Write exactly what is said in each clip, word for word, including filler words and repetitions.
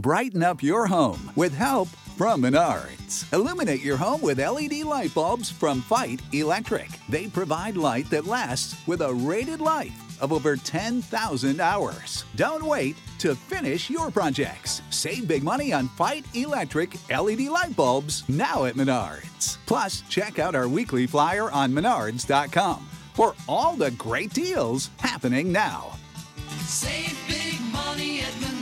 Brighten up your home with help from Menards. Illuminate your home with L E D light bulbs from Fight Electric. They provide light that lasts with a rated life of over ten thousand hours. Don't wait to finish your projects. Save big money on Fight Electric L E D light bulbs now at Menards. Plus, check out our weekly flyer on menards dot com for all the great deals happening now. Save big money at Menards.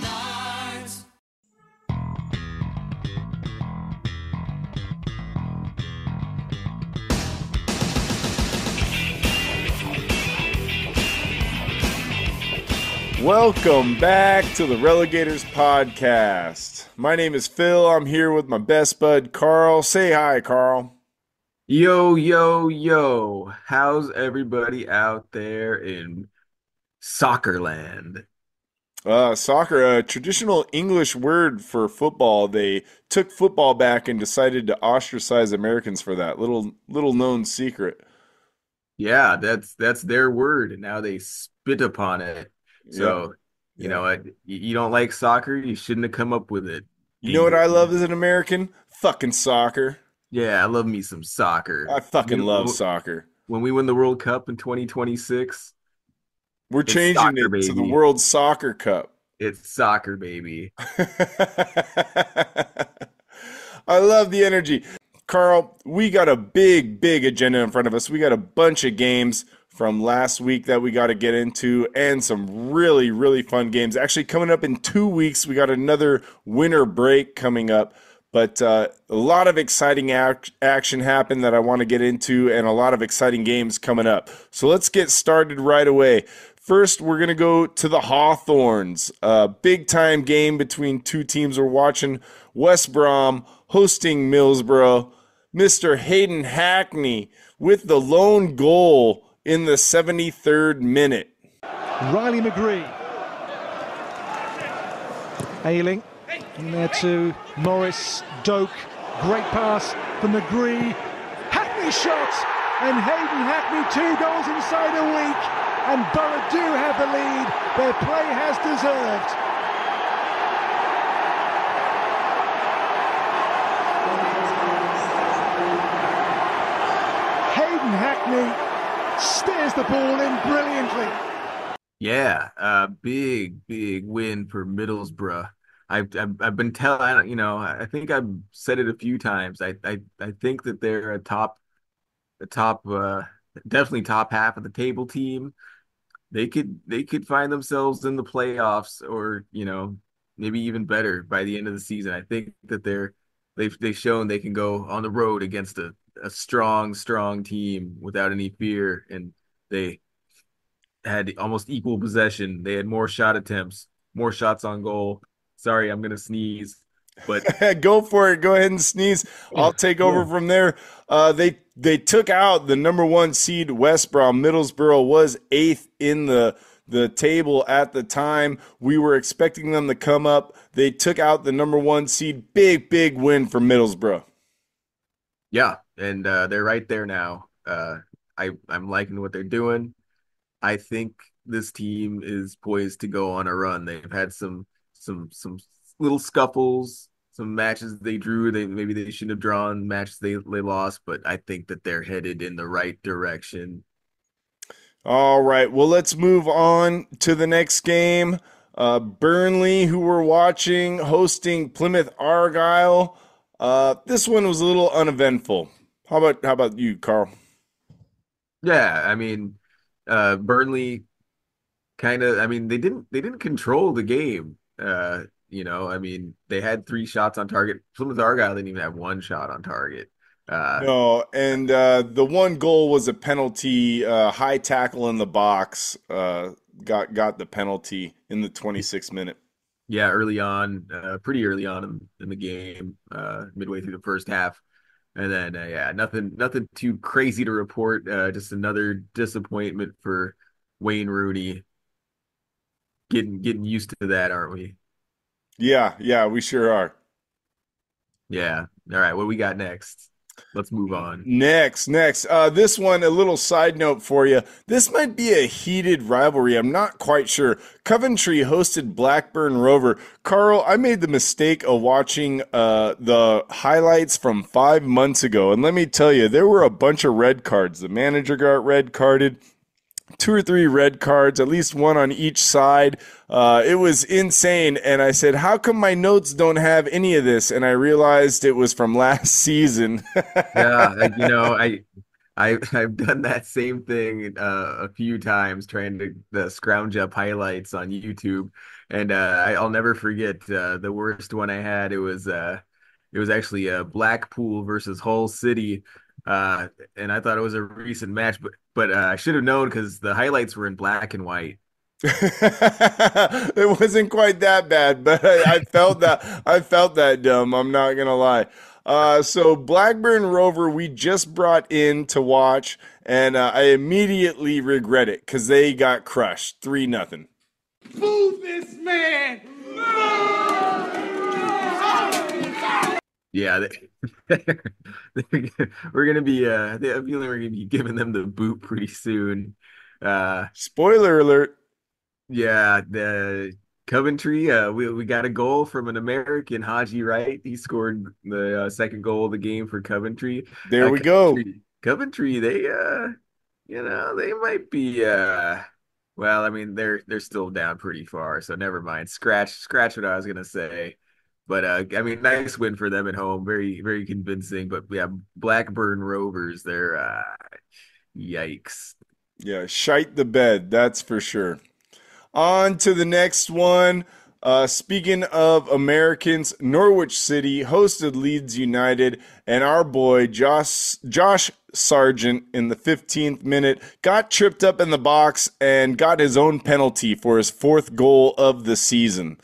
Welcome back to the Relegators podcast. My name is Phil. I'm here with my best bud, Carl. Say hi, Carl. Yo, yo, yo. How's everybody out there in soccer land? Uh, soccer, a traditional English word for football. They took football back and decided to ostracize Americans for that. Little little known secret. Yeah, that's that's their word, and now they spit upon it. So, yeah. you know, I, you don't like soccer, you shouldn't have come up with it. You know what I love as an American? Fucking soccer. Yeah, I love me some soccer. I fucking You- love soccer. When we win the World Cup in twenty twenty-six, We're It's changing soccer, it to the baby. World Soccer Cup. it's soccer, baby. I love the energy. Carl, we got a big, big agenda in front of us. We got a bunch of games from last week that we got to get into and some really, really fun games. Actually, coming up in two weeks, we got another winter break coming up. But uh, a lot of exciting ac- action happened that I want to get into and a lot of exciting games coming up. So let's get started right away. First, we're going to go to the Hawthorns. A big-time game between two teams we're watching. West Brom hosting Middlesbrough. Mister Hayden Hackney with the lone goal in the seventy-third minute. Riley McGree. Ailing. In there to Morris. Doak. Great pass for McGree. Hackney shot. And Hayden Hackney two goals inside a week. And Borough do have the lead. Their play has deserved. Hayden Hackney steers the ball in brilliantly. Yeah, uh, big, big win for Middlesbrough. I've, I've, I've been telling, you know, I think I've said it a few times. I, I, I think that they're a top, a top, uh, definitely top half of the table team. They could, they could find themselves in the playoffs, or you know, maybe even better by the end of the season. I think that they're, they've, they've shown they can go on the road against a, a strong, strong team without any fear, and they had almost equal possession. They had more shot attempts, more shots on goal. Sorry, I'm gonna sneeze, but Go for it. Go ahead and sneeze. I'll take over from there. Uh, they they took out the number one seed West Brom. Middlesbrough was eighth in the the table at the time. We were expecting them to come up. They took out the number one seed. Big, big win for Middlesbrough. yeah, and uh, they're right there now. Uh, I I'm liking what they're doing. I think this team is poised to go on a run. They've had some some some little scuffles, some matches they drew. They maybe they shouldn't have drawn, matches they they lost, but I think that they're headed in the right direction. All right. Well, let's move on to the next game. Uh, Burnley, who we're watching, hosting Plymouth Argyle. Uh, this one was a little uneventful. How about how about you, Carl? Yeah, I mean, uh, Burnley kind of. I mean, they didn't they didn't control the game. Uh, you know, I mean, they had three shots on target. Plymouth Argyle didn't even have one shot on target. Uh, No, and uh, the one goal was a penalty, uh, high tackle in the box. Uh, got got the penalty in the twenty-sixth minute. yeah, early on, uh, pretty early on in, in the game, uh, midway through the first half, and then uh, yeah, nothing nothing too crazy to report. Uh, just another disappointment for Wayne Rooney. Getting getting used to that, aren't we? Yeah, yeah, we sure are. Yeah. All right, what do we got next? Let's move on. Next, next. Uh, this one, a little side note for you. This might be a heated rivalry. I'm not quite sure. Coventry hosted Blackburn Rover. Carl, I made the mistake of watching uh, the highlights from five months ago. And let me tell you, there were a bunch of red cards. The manager got red carded. Two or three red cards, at least one on each side. Uh, it was insane. And I said, how come my notes don't have any of this? And I realized it was from last season. Yeah, I- you know, I I I've done that same thing uh, a few times trying to uh, scrounge up highlights on YouTube, and uh, I, I'll never forget uh, the worst one I had. It was uh, it was actually uh, Blackpool versus Hull City, uh, and I thought it was a recent match, but but uh, I should have known because the highlights were in black and white. It wasn't quite that bad, but I, I felt that I felt that dumb. I'm not gonna lie. Uh, so Blackburn Rover, we just brought in to watch, and uh, I immediately regret it because they got crushed, three nothing. Move this man! Yeah, they, we're gonna be uh, I feel like we're gonna be giving them the boot pretty soon. Uh, Spoiler alert. Yeah, the Coventry, uh, we we got a goal from an American, Haji Wright. He scored the uh, second goal of the game for Coventry. There Uh, we go. Coventry, Coventry, they uh, you know, they might be uh, well, I mean, they're they're still down pretty far, so never mind. Scratch scratch what I was gonna say. But uh, I mean, nice win for them at home. Very very convincing. But yeah, Blackburn Rovers, they're uh, yikes. Yeah, shite the bed, that's for sure. On to the next one. Uh, speaking of Americans, Norwich City hosted Leeds United, and our boy Josh Josh Sargent in the fifteenth minute got tripped up in the box and got his own penalty for his fourth goal of the season.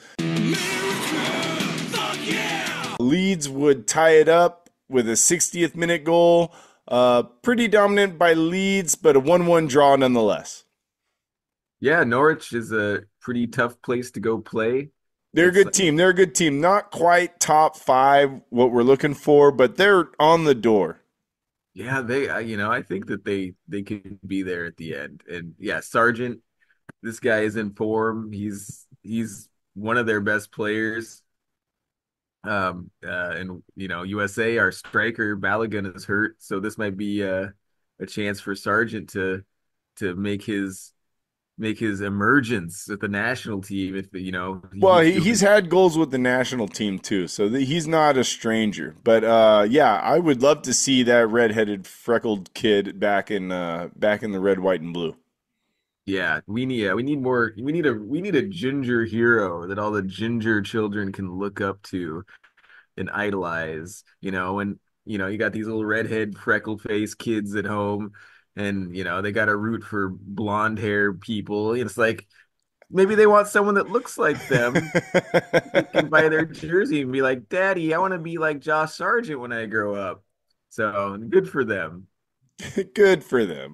Leeds would tie it up with a sixtieth minute goal. Uh, pretty dominant by Leeds, but a one one draw nonetheless. Yeah, Norwich is a pretty tough place to go play. They're a It's good team. They're a good team. Not quite top five, what we're looking for, but they're on the door. Yeah, they, uh, you know, I think that they they could be there at the end. And yeah, Sargent, this guy is in form. He's he's one of their best players. Um, uh, and you know, U S A, our striker Balogun is hurt, so this might be uh, a chance for Sargent to to make his make his emergence with the national team. If you know, he Well, keeps he, he's doing. had goals with the national team too, so th- he's not a stranger. But uh, yeah, I would love to see that red-headed, freckled kid back in uh, back in the red, white, and blue. Yeah, we need yeah, we need more we need a we need a ginger hero that all the ginger children can look up to and idolize, you know, and you know, you got these little redhead freckled face kids at home and you know, they got to root for blonde hair people. It's like maybe they want someone that looks like them. They can buy their jersey and be like, "Daddy, I want to be like Josh Sargent when I grow up." So, good for them. Good for them.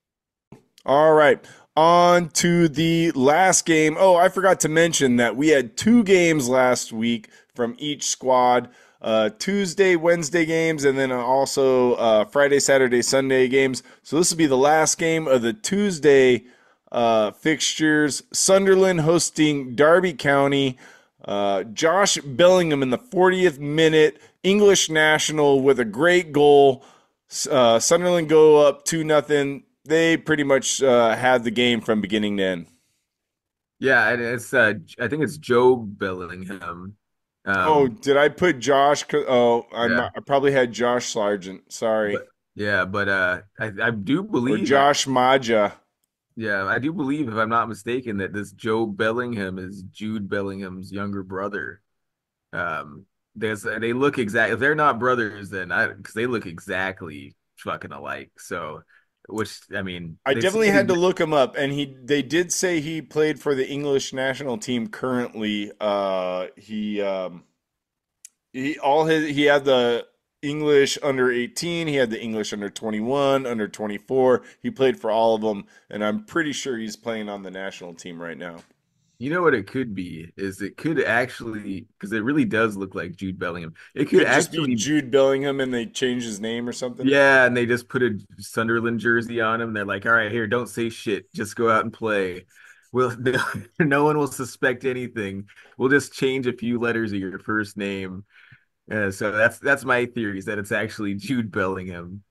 All right, on to the last game. Oh, I forgot to mention that we had two games last week from each squad. Uh, Tuesday, Wednesday games, and then also uh, Friday, Saturday, Sunday games. So this will be the last game of the Tuesday uh, fixtures. Sunderland hosting Derby County. Uh, Josh Bellingham in the fortieth minute. English national with a great goal. Uh, Sunderland go up two nothing. They pretty much uh, had the game from beginning to end. Yeah, and it's uh I think it's Joe Bellingham. Oh, Um did I put Josh? Oh, I'm, yeah. I probably had Josh Sargent. Sorry. But yeah, but uh, I I do Or believe, Josh Maja. yeah, I do believe, if I'm not mistaken, that this Joe Bellingham is Jude Bellingham's younger brother. Um, there's they look exact. If they're not brothers, then I because they look exactly fucking alike. So, which I mean, I they definitely say had to look him up, and he they did say he played for the English national team currently. Uh, he um, he all his he had the English under eighteen, he had the English under twenty-one, under twenty-four. He played for all of them, and I'm pretty sure he's playing on the national team right now. You know what it could be is it could actually, because it really does look like Jude Bellingham. It could Could just be actually, Jude Bellingham and they change his name or something. yeah, and they just put a Sunderland jersey on him. They're like, all right, here, don't say shit. Just go out and play. Well, no, no one will suspect anything. We'll just change a few letters of your first name. Uh, so that's that's my theory is that it's actually Jude Bellingham.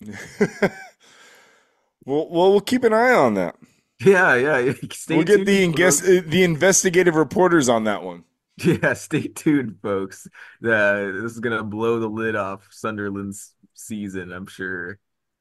Well, well, we'll keep an eye on that. Yeah, yeah. yeah. Stay We'll get tuned, the guess folks. uh, the investigative reporters on that one. Yeah, stay tuned, folks. Uh, this is gonna blow the lid off Sunderland's season, I'm sure.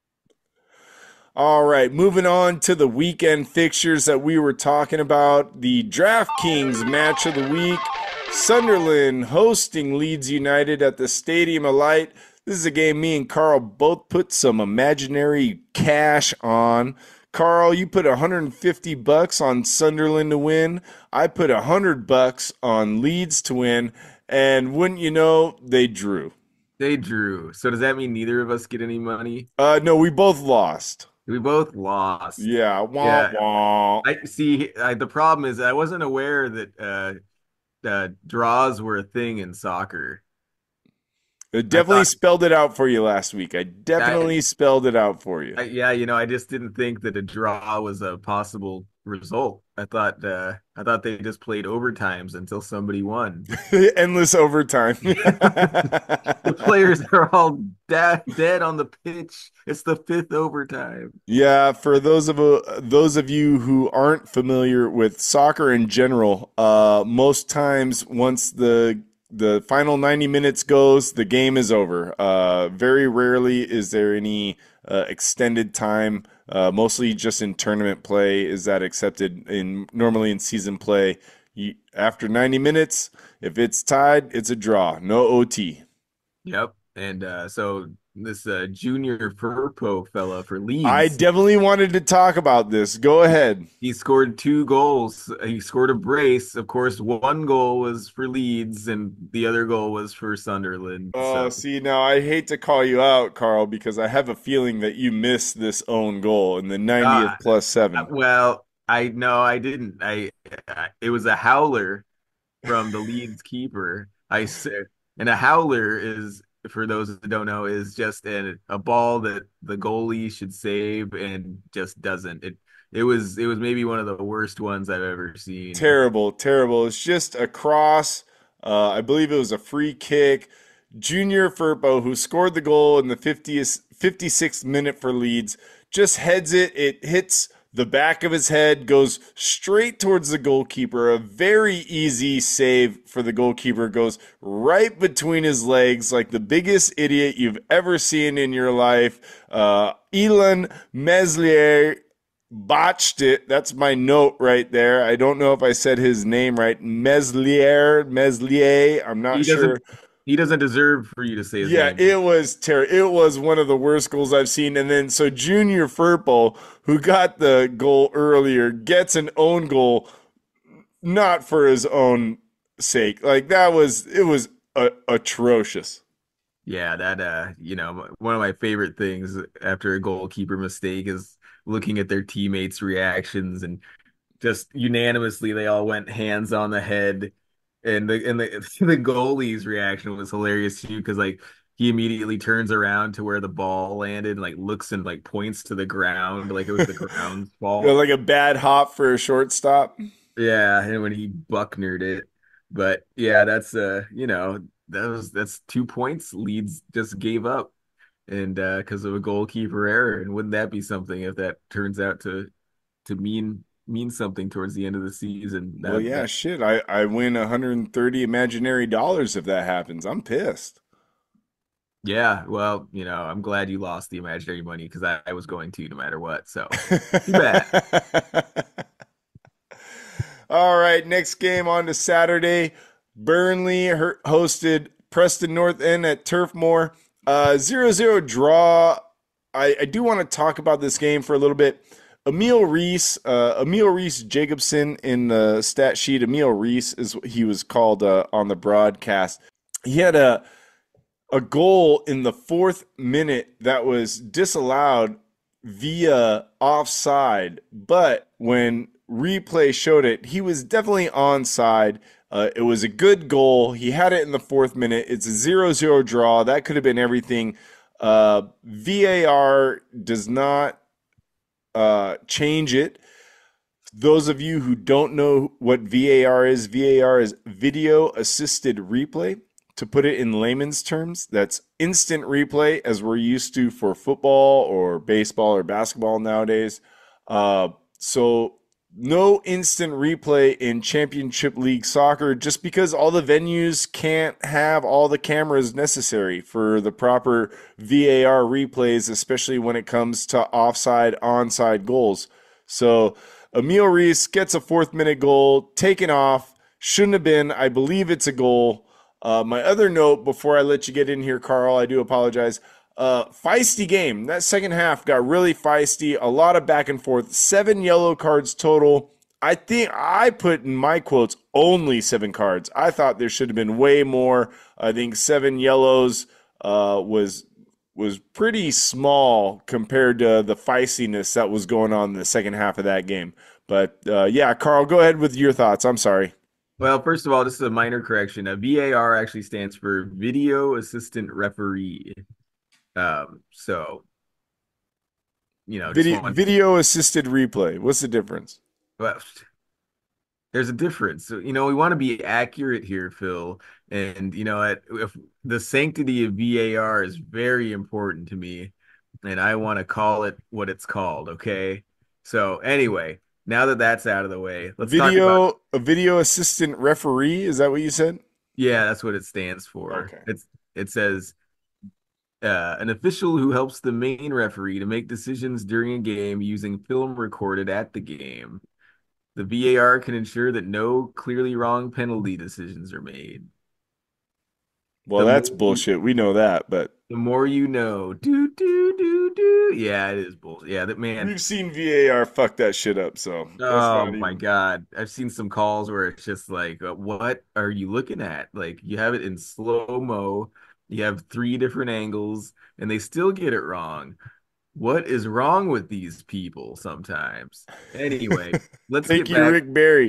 All right, moving on to the weekend fixtures that we were talking about. The DraftKings match of the week. Sunderland hosting Leeds United at the Stadium of Light. This is a game me and Carl both put some imaginary cash on. Carl, you put one hundred fifty bucks on Sunderland to win. I put one hundred bucks on Leeds to win. And wouldn't you know, they drew. They drew. So does that mean neither of us get any money? Uh, no, we both lost. We both lost. Yeah, wah, Yeah. wah. I see. I, the problem is I wasn't aware that uh, uh, draws were a thing in soccer. It I definitely thought, spelled it out for you last week. I I, definitely spelled it out for you. I, yeah, you know, I just didn't think that a draw was a possible result. I thought, uh, I thought they just played overtimes until somebody won. Endless overtime. The players are all da dead on the pitch. It's the fifth overtime. Yeah, for those of uh, those of you who aren't familiar with soccer in general, uh, most times once the the final ninety minutes goes, the game is over. Uh, very rarely is there any uh, extended time. Uh, mostly just in tournament play is that accepted. In normally in season play, you, after ninety minutes, if it's tied, it's a draw. No O T. Yep. And uh, so this uh, Junior Firpo fella for I Leeds, definitely wanted to talk about this. Go ahead. he scored two goals. He scored a brace. Of course, one goal was for Leeds, and the other goal was for Sunderland. Oh, So, see, now I hate to call you out, Carl, because I have a feeling that you missed this own goal in the ninetieth uh, plus seven. well, I no, I didn't. I, I it was a howler from the Leeds keeper. I said, and a howler is, for those that don't know, is just a, a ball that the goalie should save and just doesn't. It it was it was maybe one of the worst ones I've ever seen. Terrible, terrible. It's just a cross. Uh, I believe it was a free kick. Junior Firpo, who scored the goal in the fiftieth, fifty-sixth minute for Leeds, just heads it. It hits the back of his head, goes straight towards the goalkeeper. A very easy save for the goalkeeper. Goes right between his legs like the biggest idiot you've ever seen in your life. Uh, Elan Meslier botched it. That's my note right there. I don't know if I said his name right. Meslier, Meslier. I'm He not doesn't sure. he doesn't deserve for you to say his Yeah, name. it was terrible. It was one of the worst goals I've seen. And then so Junior Firpo, who got the goal earlier, gets an own goal, not for his own sake. Like that was it was uh, atrocious. Yeah, that uh, you know, one of my favorite things after a goalkeeper mistake is looking at their teammates' reactions and just unanimously they all went hands on the head. And the and the the goalie's reaction was hilarious too, because like he immediately turns around to where the ball landed and like looks and like points to the ground like it was the ground's You know, fault. like a bad hop for a shortstop. Yeah, and when he Bucknered it. But yeah, that's uh, you know, that was that's two points Leeds just gave up and uh because of a goalkeeper error. And wouldn't that be something if that turns out to to mean mean something towards the end of the season? Well, That yeah, that shit. I, I win one hundred thirty imaginary dollars if that happens. I'm pissed. Yeah, well, you know, I'm glad you lost the imaginary money because I, I was going to no matter what. So too bad. All right, next game on to Saturday. Burnley her- hosted Preston North End at Turf Moor. Uh, zero zero draw. I, I do want to talk about this game for a little bit. Emil Reese, uh, Emil Reese Jacobson in the stat sheet. Emil Reese is what he was called uh, on the broadcast. He had a a goal in the fourth minute that was disallowed via offside. But when replay showed it. He was definitely onside. Uh, it was a good goal. He had it in the fourth minute. It's a zero zero draw. That could have been everything. Uh, V A R does not uh, change it. Those of you who don't know what V A R is, V A R is video assisted replay. To put it in layman's terms, that's instant replay as we're used to for football or baseball or basketball nowadays. Uh, so no instant replay in Championship League soccer just because all the venues can't have all the cameras necessary for the proper V A R replays, especially when it comes to offside, onside goals. So Emil Reese gets a fourth minute goal, taken off, shouldn't have been. I believe it's a goal. Uh, my other note before I let you get in here, Carl, I do apologize. Uh, feisty game. That second half got really feisty. A lot of back and forth. Seven yellow cards total. I think I put in my quotes only seven cards. I thought there should have been way more. I think seven yellows uh, was was pretty small compared to the feistiness that was going on in the second half of that game. But uh, yeah, Carl, go ahead with your thoughts. I'm sorry. Well, first of all, this is a minor correction. A V A R actually stands for Video Assistant Referee. Um, so, you know, Video, one, video assisted replay. What's the difference? well, there's a difference. So, you know, we want to be accurate here, Phil. And, you know, at, if the sanctity of V A R is very important to me, and I want to call it what it's called. Okay. So, anyway. Now that that's out of the way, let's video, talk about a video assistant referee. Is that what you said? Yeah, that's what it stands for. Okay. It's it says uh, an official who helps the main referee to make decisions during a game using film recorded at the game. The V A R can ensure that no clearly wrong penalty decisions are made. Well, The that's more, bullshit. We know that, but the more you know. Do do do do. Yeah, it is bullshit. Yeah, that man. we've seen V A R fuck that shit up. So that's Oh not my even... God. I've seen some calls where it's just like, uh, what are you looking at? Like, you have it in slow-mo, you have three different angles, and they still get it wrong. What is wrong with these people sometimes? Anyway, let's Thank get you, back. Rick Barry.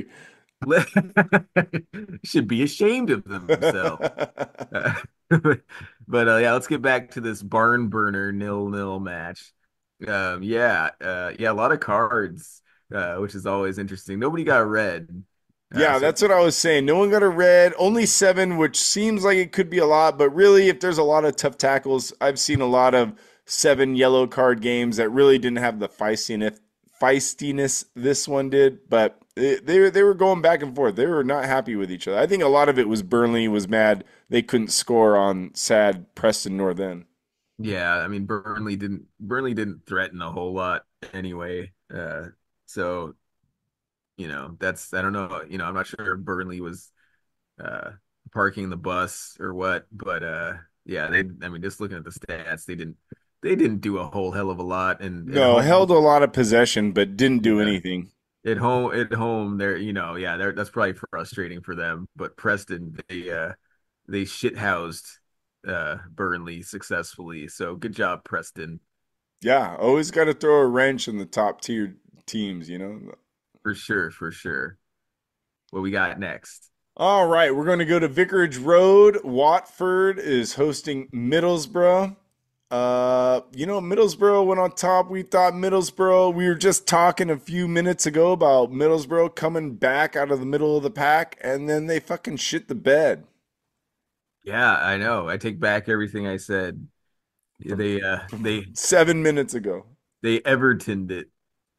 Should be ashamed of themselves. Uh, but uh, yeah, let's get back to this barn burner nil-nil match. Um, yeah, uh, yeah, a lot of cards, uh, which is always interesting. Nobody got red. Uh, Yeah, so that's what I was saying. No one got a red, only seven, which seems like it could be a lot, but really, if there's a lot of tough tackles, I've seen a lot of seven yellow card games that really didn't have the feistiness, feistiness this one did, but they, they were they were going back and forth. They were not happy with each other. I think a lot of it was Burnley was mad they couldn't score on sad Preston North End. yeah, I mean Burnley didn't Burnley didn't threaten a whole lot anyway. Uh, so you know that's I don't know. You know, I'm not sure if Burnley was uh parking the bus or what, but uh, yeah, they. I mean, just looking at the stats, they didn't they didn't do a whole hell of a lot, and at No, home. held a lot of possession, but didn't do Yeah. anything. At home, at home, they're you know, yeah, they're that's probably frustrating for them. But Preston, they uh, they shithoused uh Burnley successfully. So good job, Preston, Yeah, always got to throw a wrench in the top tier teams, you know. for sure, for sure. What we got next? All right, we're going to go to Vicarage Road. Watford is hosting Middlesbrough. Uh, you know, Middlesbrough went on top. We thought Middlesbrough, we were just talking a few minutes ago about Middlesbrough coming back out of the middle of the pack, and then they fucking shit the bed. Yeah, I know. I take back everything I said. From, They uh from they seven minutes ago. they Evertoned it.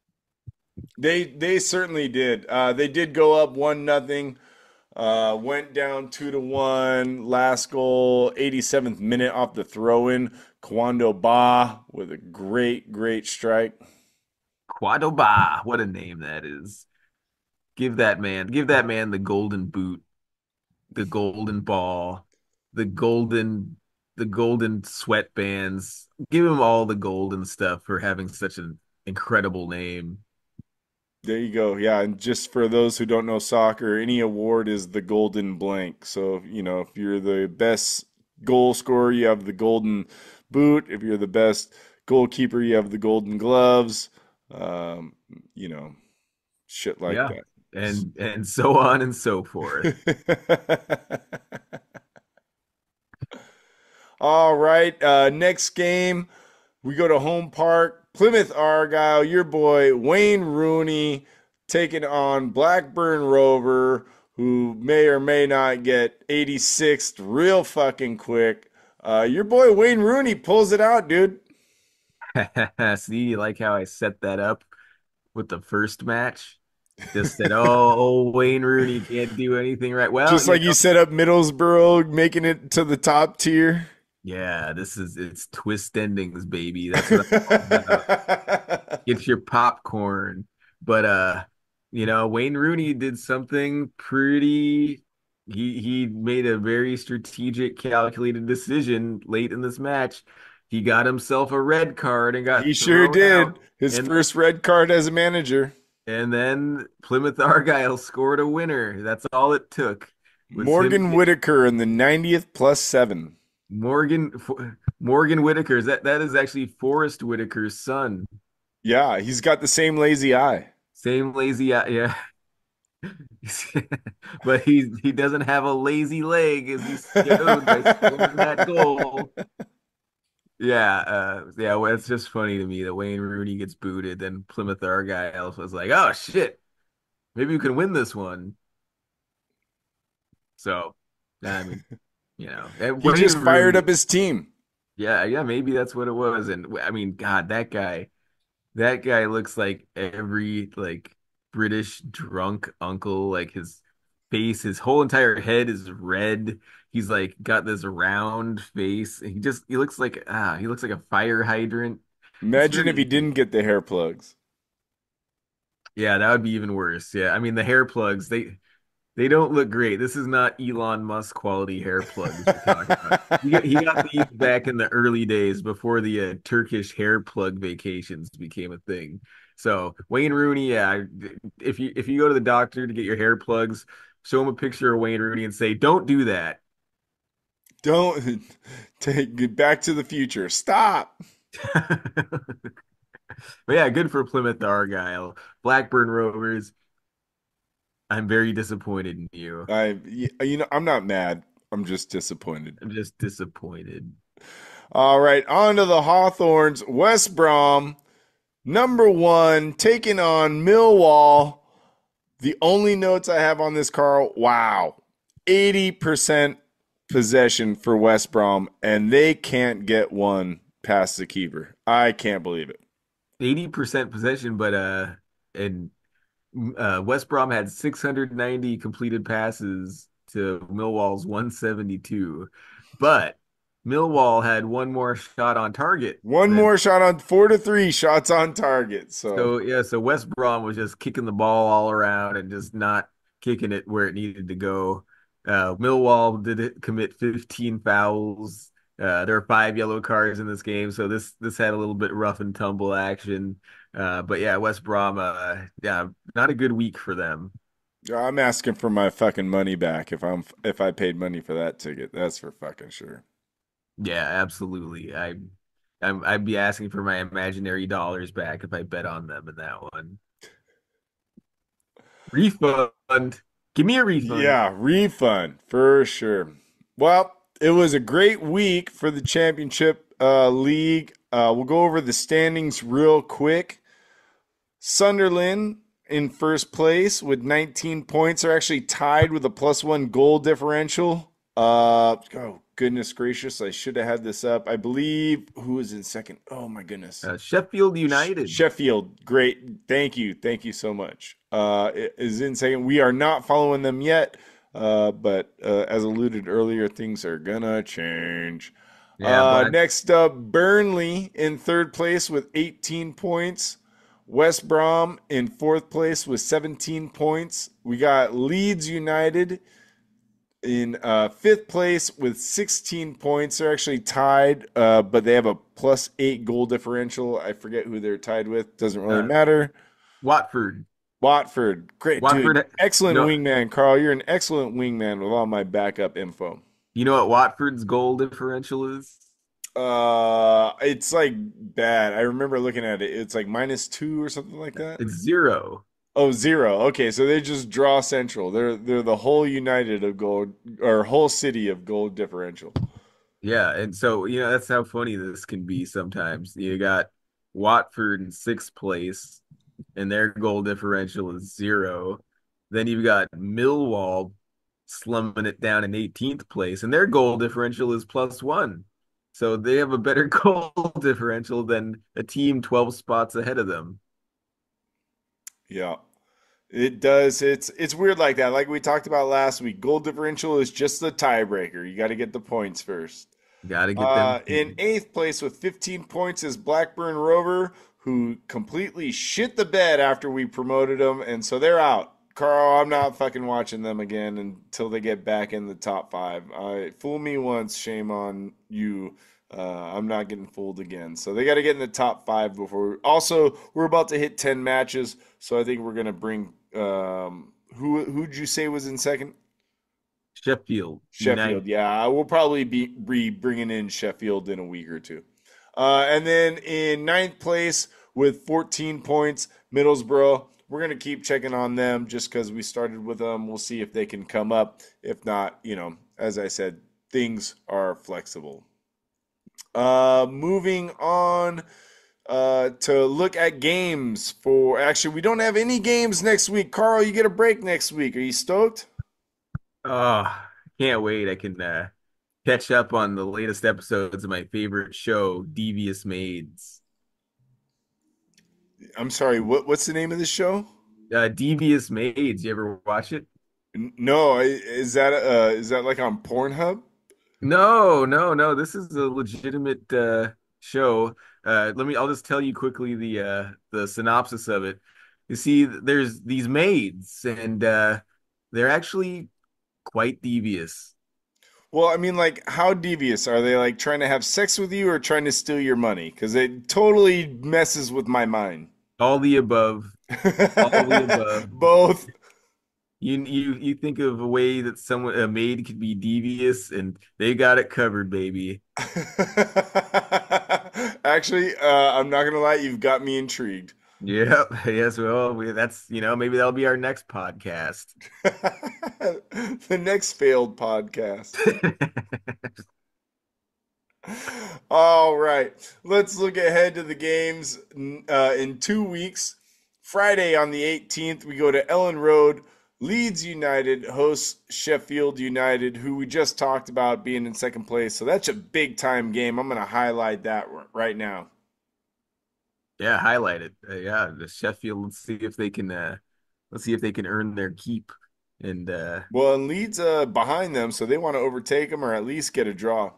They they certainly did. Uh, they did go up one nothing. Uh, went down two to one. Last goal, eighty-seventh minute off the throw-in. Kwando Ba with a great, great strike. Quadoba, what a name that is. Give that man, give that man the golden boot, the golden ball, the golden, the golden sweatbands. Give him all the golden stuff for having such an incredible name. There you go. Yeah, and just for those who don't know soccer, any award is the golden blank. So, you know, if you're the best goal scorer, you have the golden boot. If you're the best goalkeeper, you have the golden gloves. Um, you know, shit like Yeah. And and so on and so forth. that. All right, uh, next game we go to home park, Plymouth Argyle. Your boy Wayne Rooney taking on Blackburn Rover, who may or may not get eighty-sixth real fucking quick. Uh, your boy Wayne Rooney pulls it out, dude. See, you like how I set that up with the first match? Just said, oh, oh, Wayne Rooney can't do anything right. Well, Just you like you know, set up Middlesbrough, making it to the top tier. yeah, this is it's twist endings, baby. That's what I'm all about. Get your popcorn. But uh, you know, Wayne Rooney did something pretty he he made a very strategic, calculated decision late in this match. He got himself a red card and He got sure thrown did. out. His And first red card as a manager. and then Plymouth Argyle scored a winner. That's all it took. Was him Morgan Whitaker in the ninetieth plus seven. Morgan Morgan Whitaker's that that is actually Forrest Whitaker's son. Yeah, he's got the same lazy eye. Same lazy eye, yeah. But he he doesn't have a lazy leg as he showed by scoring that goal. Yeah, uh, yeah. Well, it's just funny to me that Wayne Rooney gets booted, then Plymouth Argyle was like, "Oh shit, maybe we can win this one." So, I mean, you know, and He Wayne just fired Rooney, up his team. yeah, yeah, maybe that's what it was. And I mean, God, that guy. That guy looks like every like British drunk uncle. Like his face, his whole entire head is red. He's like got this round face. He just he looks like ah, he looks like a fire hydrant. It's Imagine if he very didn't get the hair plugs. yeah, that would be even worse. Yeah, I mean the hair plugs, they they don't look great. This is not Elon Musk quality hair plugs we're talking about. He got, he got these back in the early days before the uh, Turkish hair plug vacations became a thing. So Wayne Rooney, yeah, if you if you go to the doctor to get your hair plugs, show him a picture of Wayne Rooney and say, "Don't do that." Don't take Back to the Future. Stop. But yeah, good for Plymouth Argyle. Blackburn Rovers, I'm very disappointed in you. I, you know, I'm not mad. I'm just disappointed. I'm just disappointed. All right, on to the Hawthorns. West Brom, number one, taking on Millwall. The only notes I have on this, Carl, wow, eighty percent possession for West Brom, and they can't get one past the keeper. I can't believe it. eighty percent possession, but uh, and uh, West Brom had six hundred ninety completed passes to Millwall's one seventy-two, but Millwall had one more shot on target. One than more shot on four to three shots on target. So, So yeah, so West Brom was just kicking the ball all around and just not kicking it where it needed to go. Uh, Millwall did it, commit fifteen fouls. Uh, there are five yellow cards in this game, so this this had a little bit rough and tumble action. Uh, but yeah, West Brom, uh, yeah, not a good week for them. I'm asking for my fucking money back if I'm if I paid money for that ticket. That's for fucking sure. Yeah, absolutely. I, I'm, I'd be asking for my imaginary dollars back if I bet on them in that one. Refund. Give me a refund. Yeah, refund for sure. Well, it was a great week for the championship uh, league. Uh, we'll go over the standings real quick. Sunderland in first place with nineteen points are actually tied with a plus one goal differential. Uh, oh, goodness gracious. I should have had this up. I believe who is in second? Oh, my goodness. Uh, Sheffield United. Sheffield, great. Thank you. Thank you so much. Uh, is in second. We are not following them yet, uh, but uh, as alluded earlier, things are gonna change. Yeah, Uh, but next up, Burnley in third place with eighteen points. West Brom in fourth place with seventeen points. We got Leeds United in uh, fifth place with sixteen points. They're actually tied, uh, but they have a plus eight goal differential. I forget who they're tied with. Doesn't really uh, matter. Watford. Watford, great Watford. dude. Excellent You know, wingman, Carl. You're an excellent wingman with all my backup info. you know what Watford's goal differential is? Uh, it's like bad. I remember looking at it. It's like minus two or something like that. It's zero. Oh, zero. Okay, so they just draw Central. They're they're the whole United of goal or whole city of goal differential. Yeah, and so you know that's how funny this can be sometimes. You got Watford in sixth place, and their goal differential is zero. Then you've got Millwall slumming it down in eighteenth place, and their goal differential is plus one. So they have a better goal differential than a team twelve spots ahead of them. Yeah. It does. It's it's weird like that. Like we talked about last week, goal differential is just the tiebreaker. You got to get the points first. Got to get them Uh, in eighth place with fifteen points is Blackburn Rover, who completely shit the bed after we promoted them, and so they're out. Carl, I'm not fucking watching them again until they get back in the top five. Uh, fool me once, shame on you. Uh, I'm not getting fooled again. So they got to get in the top five before. We, also, we're about to hit ten matches, so I think we're gonna bring. Um, who who'd you say was in second? Sheffield Sheffield, United. yeah, we'll probably be, be bringing in Sheffield in a week or two. Uh, and then in ninth place with fourteen points, Middlesbrough. We're going to keep checking on them just because we started with them. We'll see if they can come up. If not, you know, as I said, things are flexible. Uh, moving on uh, to look at games for. Actually, we don't have any games next week. Carl, you get a break next week. Are you stoked? Oh, can't wait. I can uh, catch up on the latest episodes of my favorite show, Devious Maids. I'm sorry. What what's the name of this show? Uh, Devious Maids. You ever watch it? N- No, I- is that uh is that like on Pornhub? No, no, no. This is a legitimate uh, show. Uh, let me. I'll just tell you quickly the uh, the synopsis of it. You see, there's these maids, and uh, they're actually quite devious. Well, I mean, like, how devious are they? Like trying to have sex with you or trying to steal your money? Because it totally messes with my mind. All the above. All the above. Both. You you you think of a way that someone a maid could be devious, and they got it covered, baby. Actually, uh, I'm not gonna lie, you've got me intrigued. Yep. Yes. Well, we, that's you know maybe that'll be our next podcast. The next failed podcast. All right, let's look ahead to the games uh, in two weeks. Friday on the eighteenth, we go to Ellen Road. Leeds United hosts Sheffield United, who we just talked about being in second place. So that's a big time game. I'm going to highlight that right now. Yeah, highlight it. Uh, yeah, the Sheffield. Let's see if they can. Uh, let's see if they can earn their keep. And uh, Well, and Leeds uh, behind them, so they want to overtake them or at least get a draw.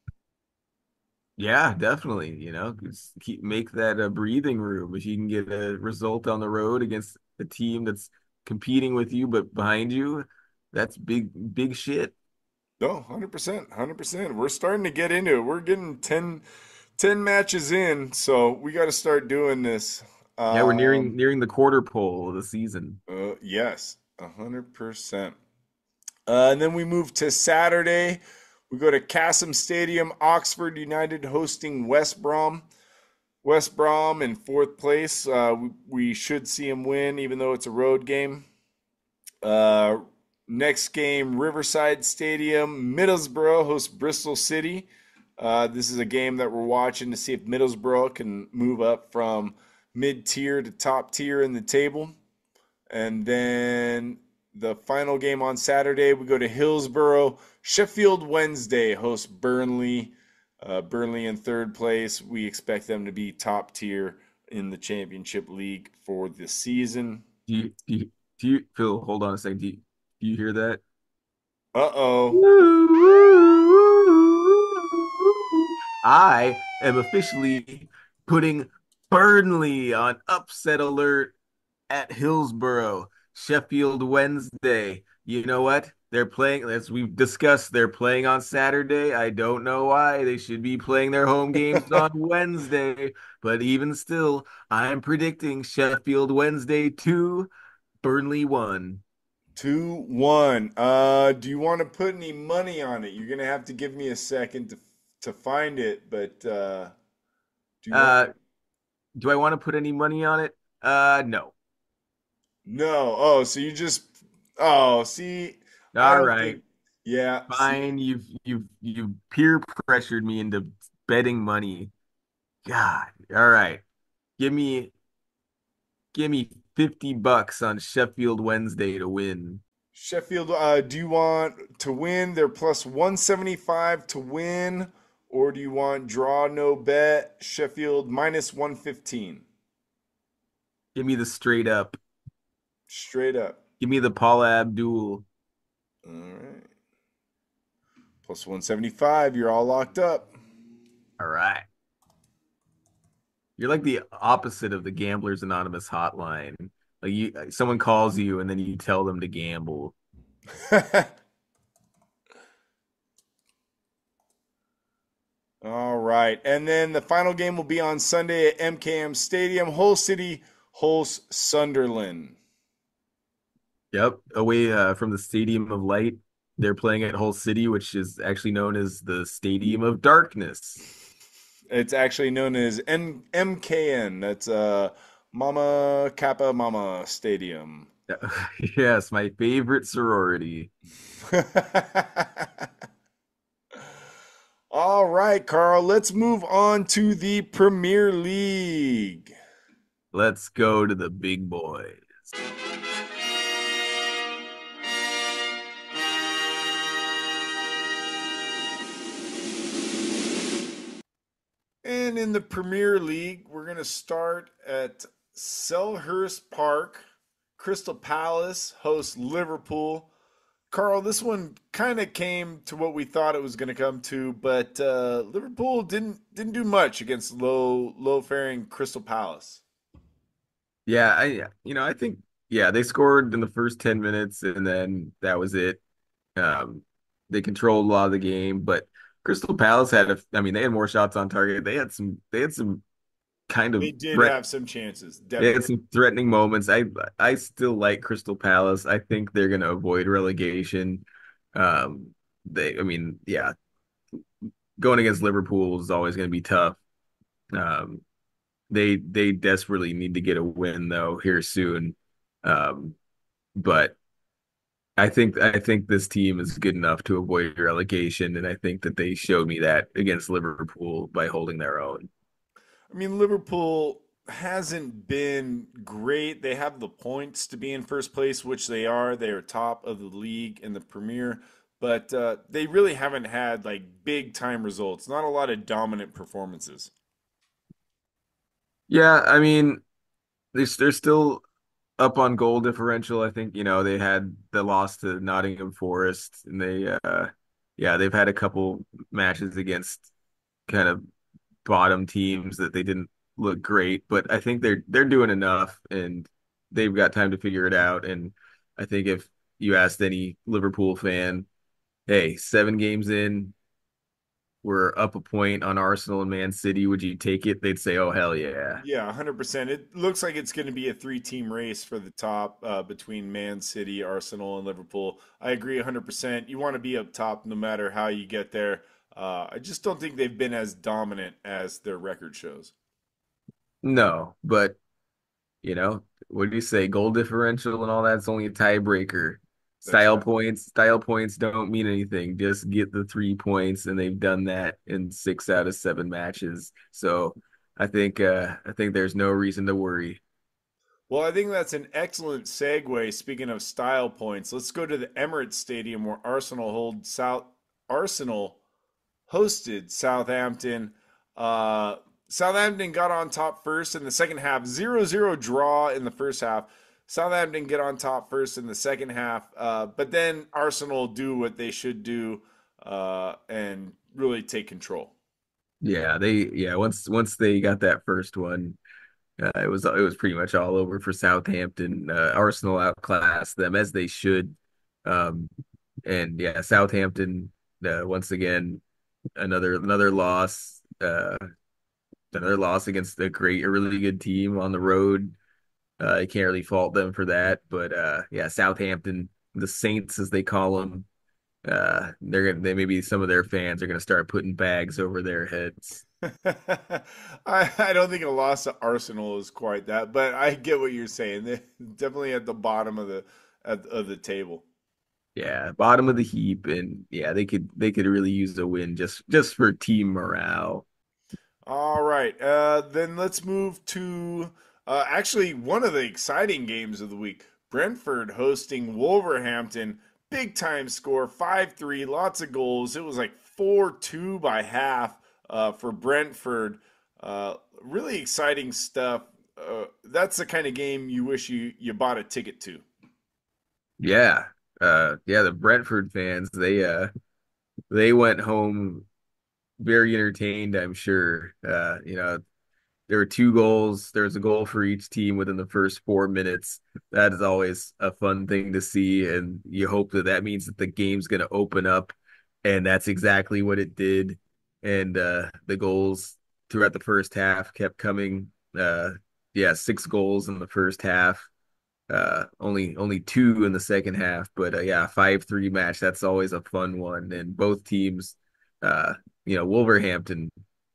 yeah, definitely. You know, just keep make that a breathing room. If you can get a result on the road against a team that's competing with you but behind you, that's big, big shit. No, one hundred percent. one hundred percent. We're starting to get into it. We're getting ten, ten matches in, so we got to start doing this. Yeah, we're nearing Um, nearing the quarter pole of the season. uh, yes, one hundred percent. Uh, and then we move to Saturday. We go to Cassim Stadium, Oxford United hosting West Brom. West Brom in fourth place. Uh, we, we should see him win, even though it's a road game. Uh, next game, Riverside Stadium, Middlesbrough hosts Bristol City. Uh, this is a game that we're watching to see if Middlesbrough can move up from mid-tier to top tier in the table. And then the final game on Saturday, we go to Hillsborough. Sheffield Wednesday hosts Burnley. Uh, Burnley in third place. We expect them to be top tier in the Championship League for the season. Do you, do you, do you Phil, hold on a second. Do you, do you hear that? Uh-oh. I am officially putting Burnley on upset alert at Hillsborough, Sheffield Wednesday. You know what? They're playing, as we've discussed, they're playing on Saturday. I don't know why. They should be playing their home games on Wednesday. But even still, I'm predicting Sheffield Wednesday two, Burnley one. two one. Uh, do you want to put any money on it? You're going to have to give me a second to to find it, but uh, do you want Uh, do I want to put any money on it? Uh, no. No. Oh, so you just oh, see, I All don't right, think yeah, see. fine. You've you've you've peer pressured me into betting money. God. All right. Give me give me fifty bucks on Sheffield Wednesday to win. Sheffield, uh, do you want to win? They're plus one seventy-five to win, or do you want draw no bet? Sheffield minus one fifteen. Give me the straight up. Straight up. Give me the Paula Abdul. All right. Plus one seventy-five. You're all locked up. All right. You're like the opposite of the Gamblers Anonymous hotline. Like you, someone calls you and then you tell them to gamble. All right. And then the final game will be on Sunday at M K M Stadium. Hull City hosts Sunderland. Yep, away uh, from the Stadium of Light. They're playing at Hull City, which is actually known as the Stadium of Darkness. It's actually known as N- M K N. That's uh, Mama Kappa Mama Stadium. Yes, my favorite sorority. All right, Carl, let's move on to the Premier League. Let's go to the big boys. And in the Premier League, we're going to start at Selhurst Park. Crystal Palace hosts Liverpool. Carl, this one kind of came to what we thought it was going to come to, but uh, Liverpool didn't didn't do much against low low faring Crystal Palace. Yeah, I you know, I think yeah, they scored in the first ten minutes and then that was it. Um, they controlled a lot of the game, but Crystal Palace had a I mean, they had more shots on target. They had some they had some kind of They did threat have some chances, they had definitely. some threatening moments. I I still like Crystal Palace. I think they're going to avoid relegation. Um, they I mean, yeah, going against Liverpool is always going to be tough. Um, they they desperately need to get a win though here soon. Um, but I think I think this team is good enough to avoid relegation, and I think that they showed me that against Liverpool by holding their own. I mean, Liverpool hasn't been great. They have the points to be in first place, which they are. They are top of the league in the Premier, but uh, they really haven't had like big time results. Not a lot of dominant performances. Yeah, I mean, they they're still up on goal differential. I think, you know, they had the loss to Nottingham Forest and they uh yeah, they've had a couple matches against kind of bottom teams that they didn't look great, but I think they're they're doing enough and they've got time to figure it out. And I think if you asked any Liverpool fan, hey, seven games in, we're up a point on Arsenal and Man City, would you take it? They'd say, "Oh hell yeah." Yeah, one hundred percent. It looks like it's going to be a three team race for the top uh, between Man City, Arsenal, and Liverpool. I agree one hundred percent. You want to be up top no matter how you get there. Uh, I just don't think they've been as dominant as their record shows. No, but you know, what do you say? Goal differential and all that's only a tiebreaker. That's Style right. points, style points don't mean anything. Just get the three points, and they've done that in six out of seven matches. So I think uh I think there's no reason to worry. Well, I think that's an excellent segue. Speaking of style points, let's go to the Emirates Stadium where Arsenal hold South Arsenal hosted Southampton. Uh, Southampton got on top first in the second half, zero zero draw in the first half. Southampton get on top first in the second half, uh, but then Arsenal do what they should do uh, and really take control. Yeah, they yeah, once once they got that first one, uh, it was it was pretty much all over for Southampton. Uh, Arsenal outclassed them as they should. Um and yeah, Southampton uh, once again another another loss. Uh another loss against a great, a really good team on the road. Uh, I can't really fault them for that, but uh, yeah, Southampton, the Saints as they call them, uh, they're gonna, they maybe some of their fans are gonna start putting bags over their heads. I I don't think a loss to Arsenal is quite that, but I get what you're saying. They're definitely at the bottom of the of, of the table. Yeah, bottom of the heap, and yeah, they could they could really use a win just just for team morale. All right, uh, then let's move to uh, actually one of the exciting games of the week. Brentford hosting Wolverhampton. Big time score, five three, lots of goals. It was like four two by half uh, for Brentford. Uh, really exciting stuff. Uh, that's the kind of game you wish you, you bought a ticket to. Yeah, uh, yeah, the Brentford fans they uh they went home very entertained, I'm sure. Uh, you know, there were two goals. There was a goal for each team within the first four minutes. That is always a fun thing to see, and you hope that that means that the game's going to open up, and that's exactly what it did. And uh, the goals throughout the first half kept coming. Uh, yeah, six goals in the first half. Uh, only only two in the second half, but uh, yeah, five three match. That's always a fun one, and both teams. Uh, you know, Wolverhampton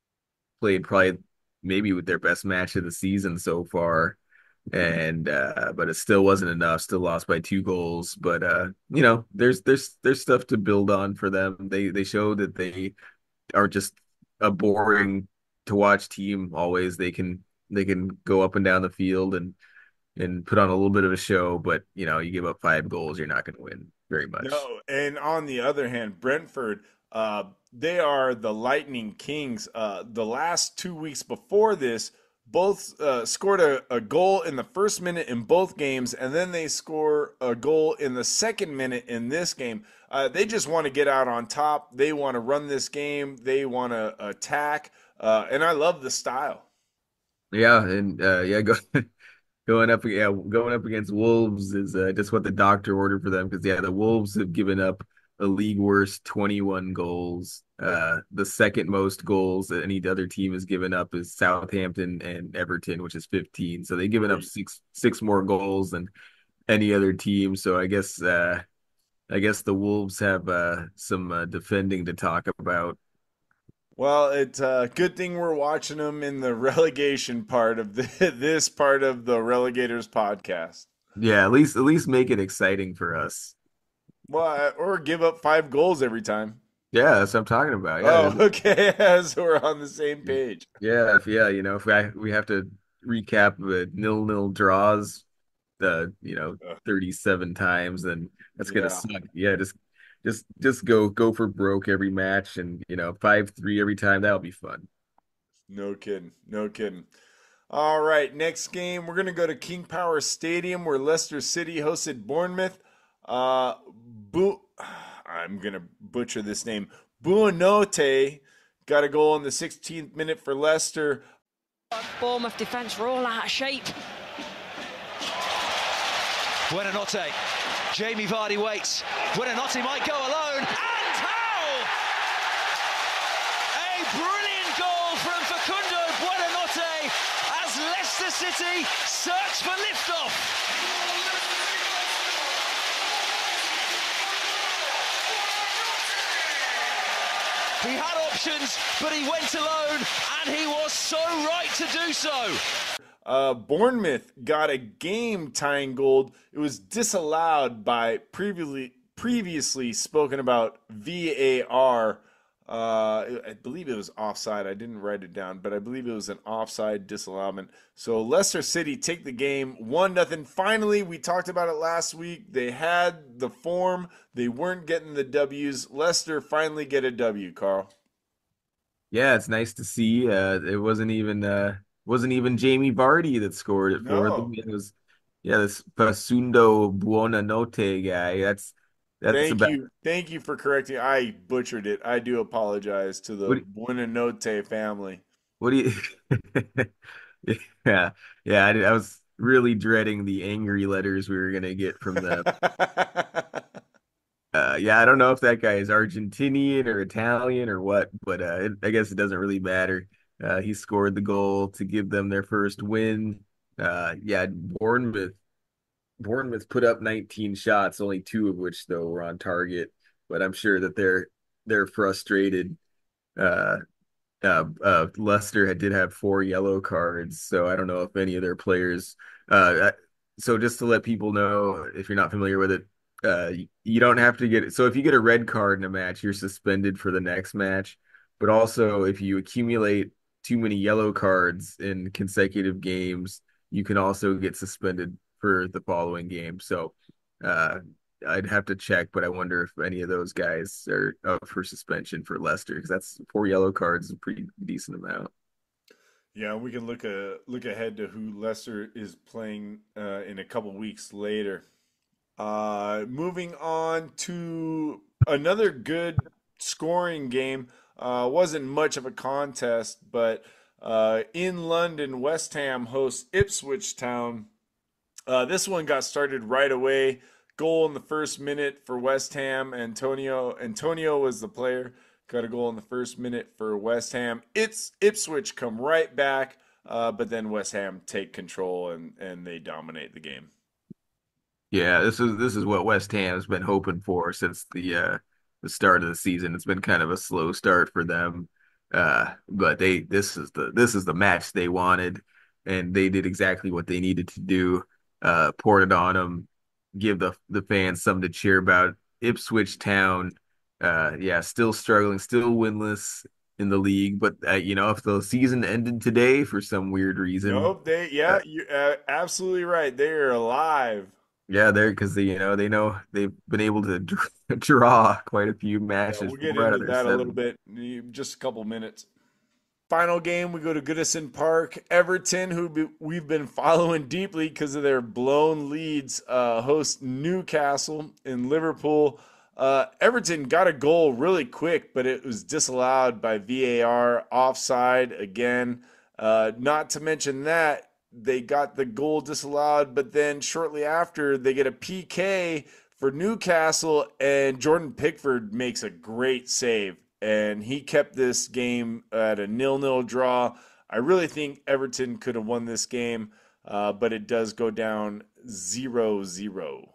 played probably maybe with their best match of the season so far. And uh but it still wasn't enough, still lost by two goals. But uh, you know, there's there's there's stuff to build on for them. They they show that they are just a boring to watch team always. They can they can go up and down the field and and put on a little bit of a show, but you know, you give up five goals, you're not gonna win very much. No, and on the other hand, Brentford, uh, they are the Lightning Kings. Uh, the last two weeks before this, both uh, scored a, a goal in the first minute in both games, and then they score a goal in the second minute in this game. Uh, they just want to get out on top. They want to run this game. They want to attack, uh, and I love the style. Yeah, and uh yeah, go going up, yeah, going up against Wolves is uh, just what the doctor ordered for them because yeah, the Wolves have given up a league worst twenty-one goals. Uh, the second most goals that any other team has given up is Southampton and Everton, which is fifteen. So they've given up six six more goals than any other team. So I guess uh, I guess the Wolves have uh, some uh, defending to talk about. Well, it's a good thing we're watching them in the relegation part of the, this part of the Relegators podcast. Yeah, at least at least make it exciting for us. Well, or give up five goals every time. Yeah, that's what I'm talking about. Oh, Yeah, okay. So we're on the same page. yeah, if, yeah. You know, if I, we have to recap the nil-nil draws, the you know Uh, thirty-seven times, then that's gonna yeah, suck. Yeah, just just just go go for broke every match, and you know five three every time. That'll be fun. no kidding. No kidding. All right, next game, we're going to go to King Power Stadium where Leicester City hosted Bournemouth. Uh, Bu- I'm going to butcher this name. Buonote got a goal in the sixteenth minute for Leicester. Bournemouth defence were all out of shape. Buonanotte. Jamie Vardy waits. Buonanotte might go alone. And how! A brilliant goal from Facundo Buonanotte as Leicester City search for liftoff. He had options, but he went alone, and he was so right to do so. Uh, Bournemouth got a game tying goal. It was disallowed by previously previously spoken about V A R. Uh, I believe it was offside. I didn't write it down, but I believe it was an offside disallowment. So Leicester City take the game one nothing. Finally, we talked about it last week. They had the form. They weren't getting the W's. Leicester finally get a W, Carl. Yeah, it's nice to see. Uh, it wasn't even uh, wasn't even Jamie Vardy that scored it for them. No. It was yeah, this Facundo Buonanotte guy. That's that's Thank about you. Thank you for correcting. I butchered it. I do apologize to the what. Buonanotte family. What do you? Yeah, yeah. I, I was really dreading the angry letters we were gonna get from them. Uh, yeah, I don't know if that guy is Argentinian or Italian or what, but uh, it, I guess it doesn't really matter. Uh, he scored the goal to give them their first win. Uh, yeah, Bournemouth. Bournemouth put up nineteen shots, only two of which though were on target. But I'm sure that they're they're frustrated. Uh, uh, uh, Leicester had, did have four yellow cards, so I don't know if any of their players. Uh, so just to let people know, if you're not familiar with it, uh, you, you don't have to get it. So if you get a red card in a match, you're suspended for the next match. But also, if you accumulate too many yellow cards in consecutive games, you can also get suspended for the following game. So, uh, I'd have to check, but I wonder if any of those guys are up for suspension for Leicester because that's four yellow cards, a pretty decent amount. Yeah, we can look a look ahead to who Leicester is playing uh, in a couple weeks later. Uh, moving on to another good scoring game. Uh, wasn't much of a contest, but uh, in London, West Ham hosts Ipswich Town. Uh, this one got started right away. Goal in the first minute for West Ham. Antonio Antonio was the player. Got a goal in the first minute for West Ham. It's Ipswich come right back, uh, but then West Ham take control and and they dominate the game. Yeah, this is this is what West Ham's been hoping for since the uh the start of the season. It's been kind of a slow start for them. Uh, but they this is the this is the match they wanted, and they did exactly what they needed to do. Uh, poured it on them, give the the fans something to cheer about. Ipswich Town, uh, yeah, still struggling, still winless in the league. But uh, you know, if the season ended today for some weird reason, Nope, they uh, yeah, you uh, absolutely right. They are alive. yeah, they're because they, you know, they know they've been able to dr- draw quite a few Yeah, matches, we'll get four out into of their that a little seven. bit in just a couple minutes. Final game, we go to Goodison Park. Everton, who be, we've been following deeply because of their blown leads, uh, host Newcastle in Liverpool. Uh, Everton got a goal really quick, but it was disallowed by V A R, offside again. Uh, not to mention that they got the goal disallowed, but then shortly after they get a P K for Newcastle, and Jordan Pickford makes a great save and he kept this game at a nil-nil draw. I really think Everton could have won this game, uh, but it does go down zero-zero.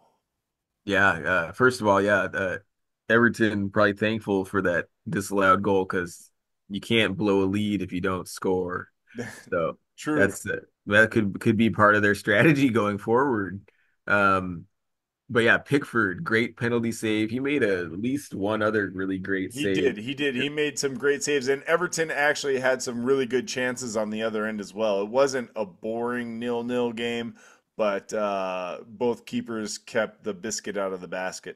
Yeah, uh, first of all, yeah, uh, Everton probably thankful for that disallowed goal because you can't blow a lead if you don't score. So True. that's uh, that could could be part of their strategy going forward. Um, but yeah, Pickford, great penalty save. He made a, at least one other really great He save. did. He did. He made some great saves, and Everton actually had some really good chances on the other end as well. It wasn't a boring nil-nil game, but uh, both keepers kept the biscuit out of the basket.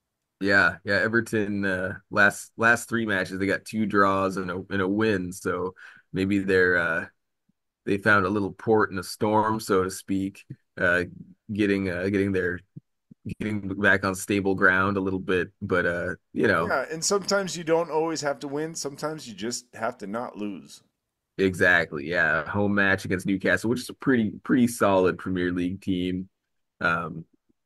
Yeah, yeah. Everton uh, last last three matches they got two draws and a and a win. So maybe they're uh, they found a little port in a storm, so to speak. Uh, getting uh, getting their getting back on stable ground a little bit. But uh, you know, Yeah, and sometimes you don't always have to win. Sometimes you just have to not lose. exactly. Yeah, home match against Newcastle, which is a pretty pretty solid Premier League team. Um,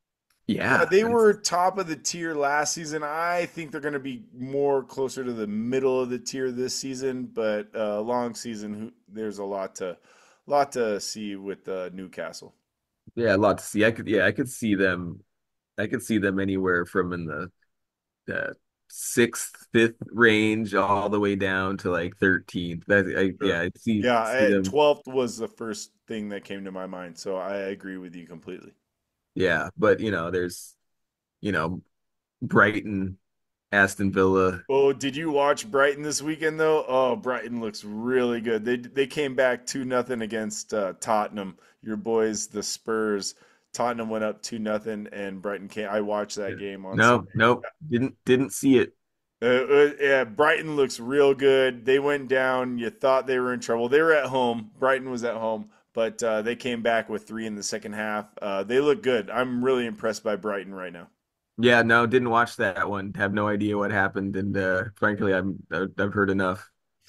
Yeah, yeah, they it's, were top of the tier last season. I think they're going to be more closer to the middle of the tier this season, but uh, long season, who, there's a lot to lot to see with uh, Newcastle. yeah, a lot to see. I could yeah, I could see them. I could see them anywhere from in the uh, sixth, fifth range all the way down to like thirteenth. That I Sure. yeah, I see Yeah, see I- them. twelfth was the first thing that came to my mind, so I agree with you completely. Yeah, but you know, there's you know Brighton, Aston Villa. Oh, did you watch Brighton this weekend though? Oh, Brighton looks really good. They they came back two nothing against uh, Tottenham. Your boys, the Spurs. Tottenham went up two nothing, and Brighton came. I watched that game on No, Sunday. nope, didn't didn't see it. Uh, uh, yeah, Brighton looks real good. They went down. You thought they were in trouble. They were at home. Brighton was at home, but uh, they came back with three in the second half. Uh, they look good. I'm really impressed by Brighton right now. Yeah, no, didn't watch that one. Have no idea what happened, and uh, frankly, I'm I've heard enough.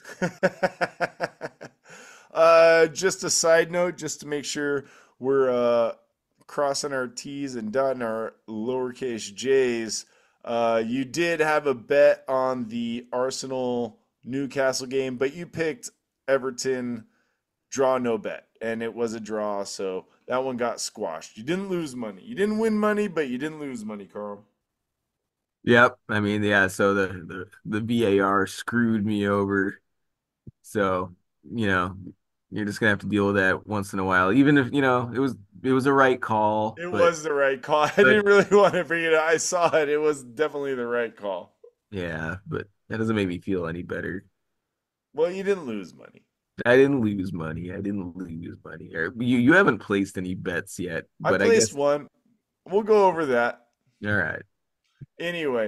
uh, just a side note, just to make sure we're uh, crossing our T's and dotting our lowercase J's. Uh, you did have a bet on the Arsenal Newcastle game, but you picked Everton draw no bet, and it was a draw, so that one got squashed. You didn't lose money. You didn't win money, but you didn't lose money, Carl. Yep, I mean, yeah. So the the the V A R screwed me over. So, you know, you're just gonna have to deal with that once in a while. Even if, you know, it was it was a right call, It but was the right call. I but didn't really want to bring it up. I saw it. It was definitely the right call. yeah, but that doesn't make me feel any better. Well, you didn't lose money. I didn't lose money. I didn't lose money. Or you you haven't placed any bets yet, I but I placed guess one. We'll go over that. all right. Anyway,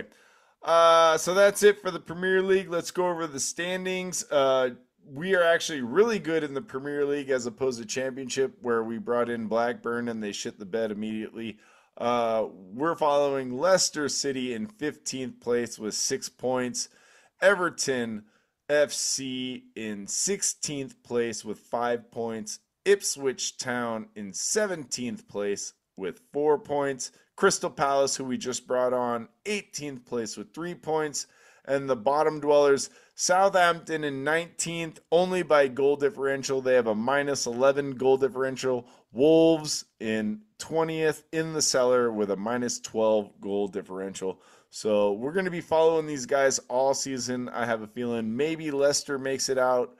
uh, so that's it for the Premier League. Let's go over the standings. Uh, we are actually really good in the Premier League as opposed to Championship, where we brought in Blackburn and they shit the bed immediately. Uh, we're following Leicester City in fifteenth place with six points. Everton F C in sixteenth place with five points. Ipswich Town in seventeenth place with four points. Crystal Palace, who we just brought on, eighteenth place with three points. And the bottom dwellers, Southampton in nineteenth, only by goal differential. They have a minus eleven goal differential. Wolves in twentieth in the cellar with a minus twelve goal differential. So we're going to be following these guys all season. I have a feeling maybe Leicester makes it out.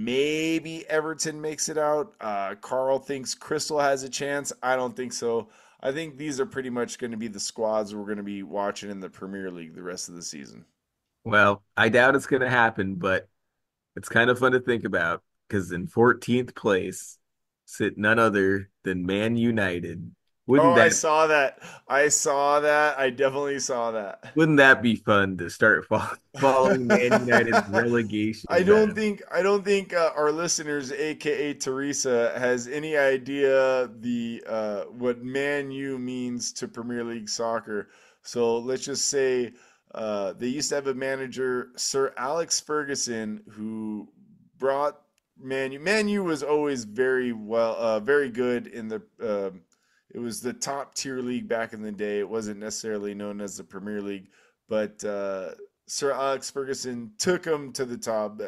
Maybe Everton makes it out. Uh, Carl thinks Crystal has a chance. I don't think so. I think these are pretty much going to be the squads we're going to be watching in the Premier League the rest of the season. Well, I doubt it's gonna happen, but it's kind of fun to think about because in fourteenth place sit none other than Man United. Oh, Wouldn't I that saw that. I saw that. I definitely saw that. wouldn't that be fun to start fo- following Man United's relegation I don't battle? think I don't think uh, our listeners, aka Teresa, has any idea the uh, what Man U means to Premier League soccer. So let's just say uh, they used to have a manager, Sir Alex Ferguson, who brought Man U. Man U was always very well, uh, very good in the. um it was the top tier league back in the day. It wasn't necessarily known as the Premier League, but uh, Sir Alex Ferguson took them to the top.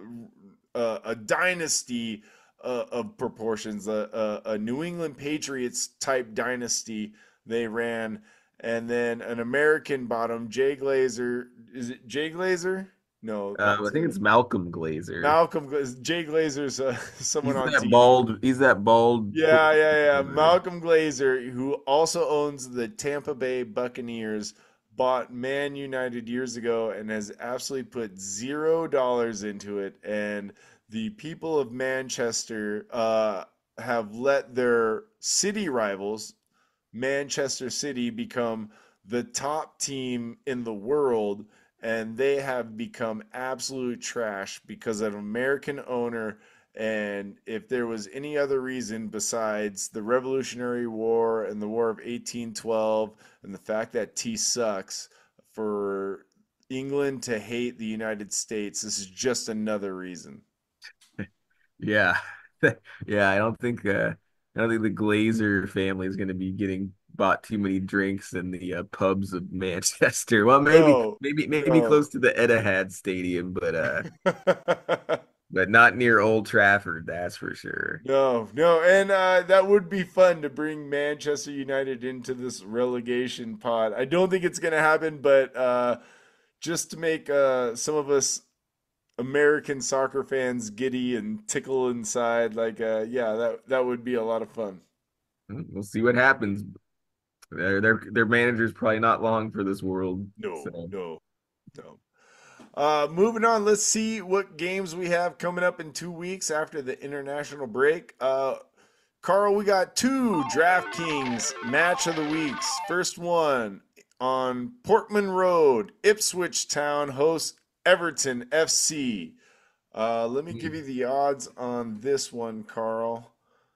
Uh, a dynasty uh, of proportions, a, a, a New England Patriots type dynasty they ran, and then an American bottom, Jay Glazer. Is it Jay Glazer? No, Uh, I that's think uh, it's Malcolm Glazer. Malcolm. Gla- Jay Glazer's uh, someone He's on that T V. bald. He's that bald. Yeah, yeah, yeah. Malcolm Glazer, who also owns the Tampa Bay Buccaneers, bought Man United years ago and has absolutely put zero dollars into it. And the people of Manchester uh, have let their city rivals, Manchester City, become the top team in the world. And they have become absolute trash because of an American owner, and if there was any other reason besides the Revolutionary War and the War of eighteen twelve and the fact that tea sucks for England to hate the United States, this is just another reason. Yeah, yeah. I don't think. Uh, I don't think the Glazer family is going to be getting bought too many drinks in the uh, pubs of Manchester. Well, maybe, No, maybe, maybe no. close to the Etihad Stadium, but uh, but not near Old Trafford. That's for sure. No, no, and uh, that would be fun to bring Manchester United into this relegation pod. I don't think it's going to happen, but uh, just to make uh, some of us American soccer fans giddy and tickle inside. Like, uh, yeah, that that would be a lot of fun. We'll see what happens. Their their their manager's probably not long for this world. No, So no, no. Uh, moving on, let's see what games we have coming up in two weeks after the international break. Uh, Carl, we got two DraftKings match of the weeks. First one on Portman Road, Ipswich Town hosts Everton F C. Uh, let me give you the odds on this one, Carl.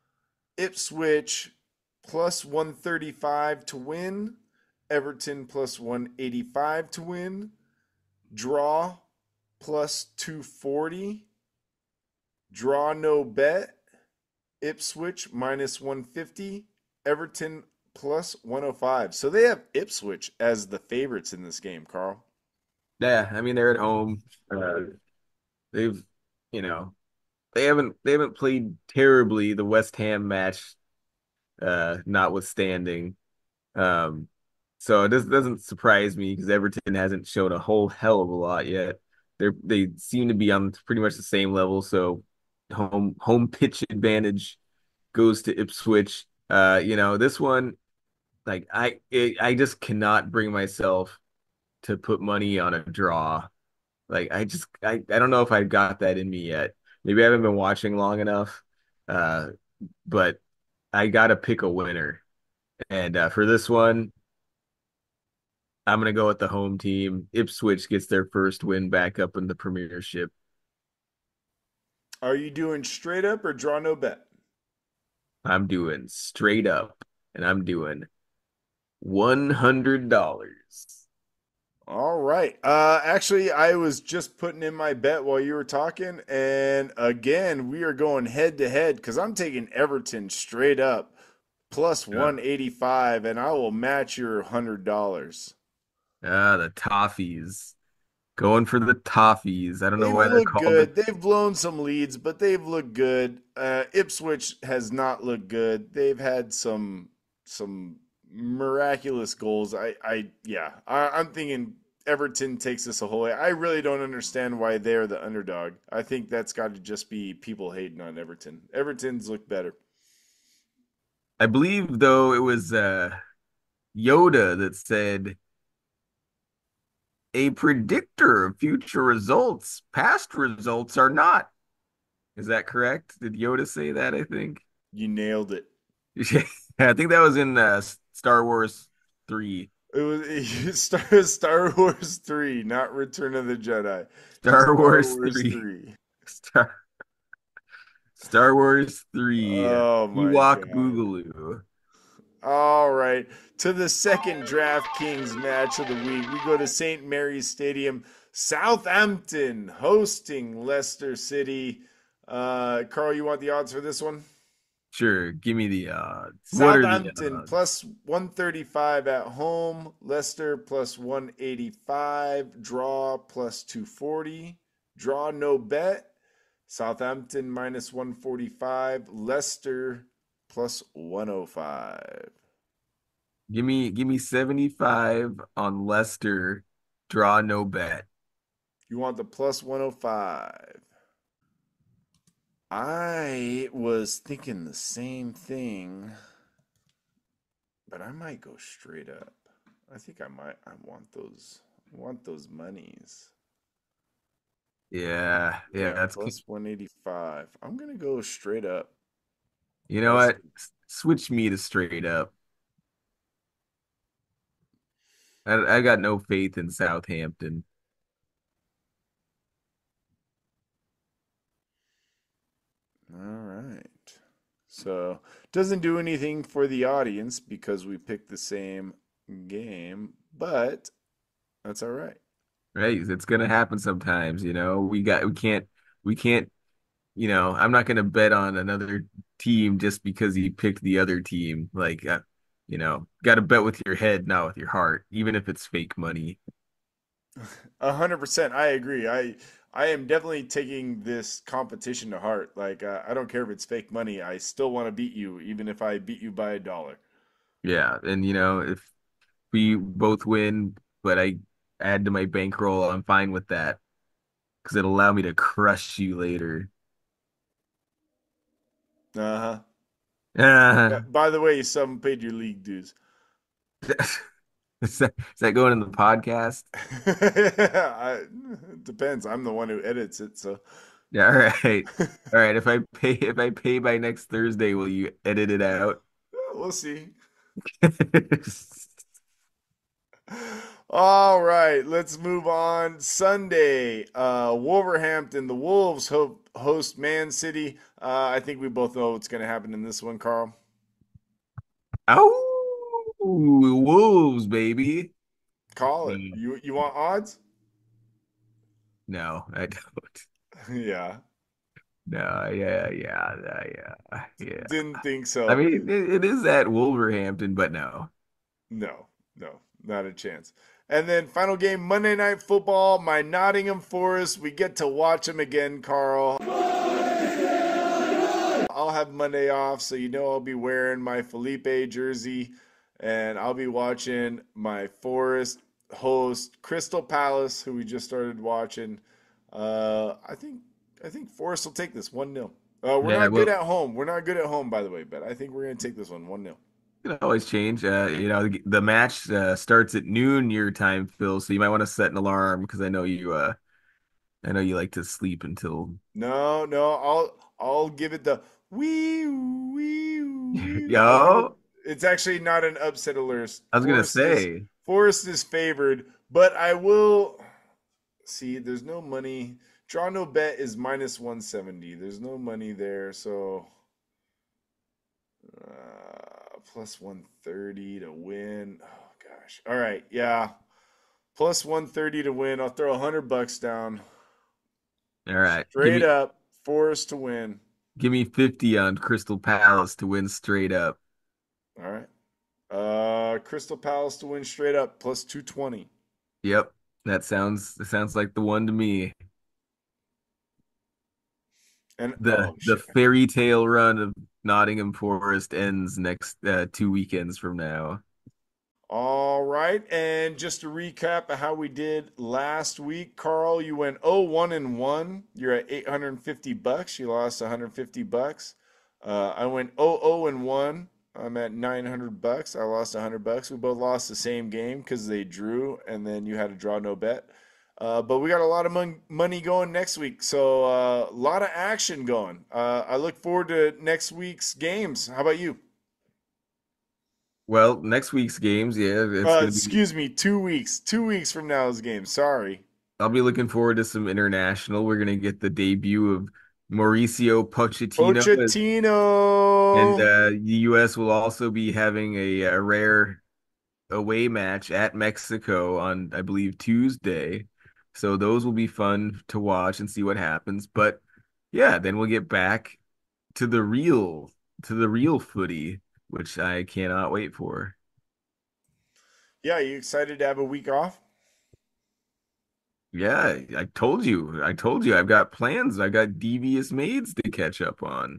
Ipswich plus one thirty-five to win, Everton plus one eighty-five to win, draw plus two forty, draw no bet, Ipswich minus one fifty, Everton plus one oh five. So they have Ipswich as the favorites in this game, Carl. yeah, I mean they're at home. Uh, they've you know they haven't they haven't played terribly. The West Ham match, uh, notwithstanding. Um, so it does, doesn't surprise me because Everton hasn't shown a whole hell of a lot yet. they're they seem to be on pretty much the same level. So home home pitch advantage goes to Ipswich. Uh, you know, this one, like I it, I just cannot bring myself to put money on a draw. Like I just I, I don't know if I've got that in me yet. Maybe I haven't been watching long enough. Uh, but I gotta pick a winner. And uh, for this one, I'm gonna go with the home team. Ipswich gets their first win back up in the Premiership. Are you doing straight up or draw no bet? I'm doing straight up, and I'm doing one hundred dollars. All right. Uh, actually, I was just putting in my bet while you were talking, and again, we are going head to head because I'm taking Everton straight up plus Yeah. one eighty-five, and I will match your one hundred dollars. Ah, the Toffees. Going for the Toffees. I don't know They've why they're looked called the good. They've blown some leads, but they've looked good. Uh, Ipswich has not looked good. They've had some some miraculous goals. I, I yeah, I, I'm thinking Everton takes this a whole way. I really don't understand why they're the underdog. I think that's got to just be people hating on Everton. Everton's looked better. I believe though it was uh Yoda that said a predictor of future results. Past results are not. Is that correct? Did Yoda say that, I think? You nailed it. Yeah, I think that was in uh, Star Wars three. It was Star Star Wars three, not Return of the Jedi. Just Star Star Wars Wars three. three. Star Star Wars three. Oh my Ewok God. Boogaloo. All right. To the second DraftKings match of the week, we go to Saint Mary's Stadium. Southampton hosting Leicester City. Uh, Carl, you want the odds for this one? Sure, give me the odds. What are the Southampton odds? plus one thirty-five at home. Leicester plus one eighty-five. Draw plus two forty. Draw no bet. Southampton minus one forty-five. Leicester plus one oh five. Give me give me seventy-five on Leicester. Draw no bet. You want the plus one oh five. I was thinking the same thing, but I might go straight up. I think I might I want those I want those monies. Yeah, yeah, that's good. plus one eighty-five. I'm going to go straight up. You know Leicester. what? S- Switch me to straight up. I, I got no faith in Southampton. All right. So, doesn't do anything for the audience because we picked the same game, but that's all right. Right? It's gonna happen sometimes, you know. We got we can't we can't, you know, I'm not gonna bet on another team just because he picked the other team. Like uh, you know, got to bet with your head, not with your heart, even if it's fake money. A hundred percent. I agree. I I am definitely taking this competition to heart. Like uh, I don't care if it's fake money. I still want to beat you, even if I beat you by a dollar. Yeah, and you know, if we both win, but I add to my bankroll, I'm fine with that because it'll allow me to crush you later. Uh-huh. Yeah, Ah, by the way, you still haven't paid your league dues. is that, is that going in the podcast? I, it depends. I'm the one who edits it, so Yeah, all right. All right. If I pay if I pay by next Thursday, will you edit it out? we'll see. All right, let's move on. Sunday, uh, Wolverhampton, the Wolves ho- host Man City. Uh, I think we both know what's going to happen in this one, Carl. Oh, Wolves, baby. Call it. No, You you want odds? no, I don't. Yeah, No, yeah, yeah, yeah, yeah, yeah. didn't think I so. mean, it, it is at Wolverhampton, but no. No, no, not a chance. And then final game, Monday Night Football, my Nottingham Forest. We get to watch them again, Carl. I'll have Monday off, so you know I'll be wearing my Felipe jersey, and I'll be watching my Forest host Crystal Palace, who we just started watching. Uh, I think I think Forest will take this one nil. Uh, we're Yeah, not good well, at home. We're not good at home, by the way, but I think we're going to take this one one nil. it can always change. Uh, you know, the, the match uh, starts at noon your time, Phil. So you might want to set an alarm because I know you. Uh, I know you like to sleep until. No, no, I'll I'll give it the wee wee wee. I'll give it. Yo, It's actually not an upset alert. I was gonna Forest is say. Forest is favored, but I will see. There's no money. Draw no bet is minus one seventy. There's no money there, so uh, plus one thirty to win. Oh gosh. All right, yeah, plus one thirty to win. I'll throw a hundred bucks down. All right, give Straight me up, Forest to win. give me fifty on Crystal Palace to win straight up. All right. Uh, Crystal Palace to win straight up plus two twenty. Yep, that sounds that sounds like the one to me. And The oh the shit. fairy tale run of Nottingham Forest ends next uh, two weekends from now. All right. And just to recap of how we did last week, Carl, you went oh one and one. You're at eight hundred fifty bucks. You lost one hundred fifty bucks. Uh, I went oh oh and one. I'm at nine hundred bucks. I lost one hundred bucks. We both lost the same game because they drew, and then you had to draw no bet. Uh, but we got a lot of mon- money going next week, so uh, a lot of action going. Uh, I look forward to next week's games. How about you? Well, next week's games, yeah, it's Uh, gonna be. excuse me, two weeks. Two weeks from now is game. Sorry. I'll be looking forward to some international. We're gonna get the debut of Mauricio Pochettino, and Pochettino. uh, the U S will also be having a, a rare away match at Mexico on, I believe, Tuesday. So those will be fun to watch and see what happens. But yeah, then we'll get back to the real to the real footy, which I cannot wait for. Yeah, you excited to have a week off? Yeah, I told you. I told you I've got plans. I got devious maids to catch up on.